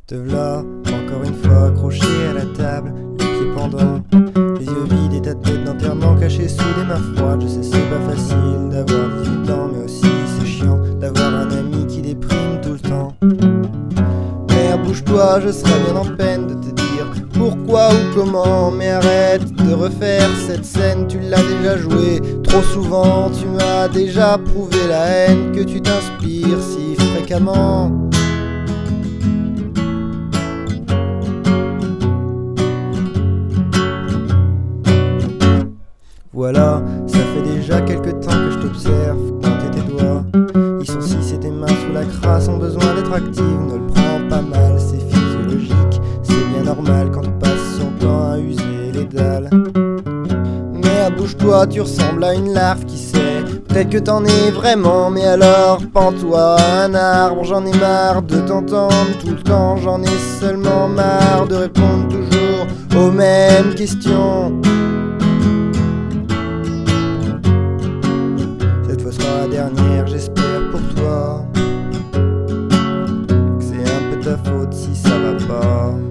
Te v'là, encore une fois accroché à la table, les pieds pendants, les yeux vides et ta tête d'enterrement cachée sous des mains froides. Je sais c'est pas facile d'avoir 18 ans, mais aussi c'est chiant d'avoir un ami qui déprime tout le temps. Merde, bouge-toi, je serais bien en peine de te dire pourquoi ou comment, mais arrête de refaire cette scène, tu l'as déjà jouée trop souvent, tu m'as déjà prouvé la haine que tu t'inspires si fréquemment. Voilà, ça fait déjà quelque temps que je t'observe, compter tes doigts. Ils sont six et tes mains sous la crasse ont besoin d'être actives. Ne le prends pas mal, c'est physiologique, c'est bien normal quand on passe son temps à user les dalles. Merde, bouge-toi, tu ressembles à une larve, qui sait, peut-être que t'en es vraiment, mais alors pends-toi à un arbre. J'en ai marre de t'entendre tout le temps, j'en ai seulement marre de répondre toujours aux mêmes questions. Cette fois sera la dernière, j'espère pour toi, que c'est un peu ta faute si ça va pas.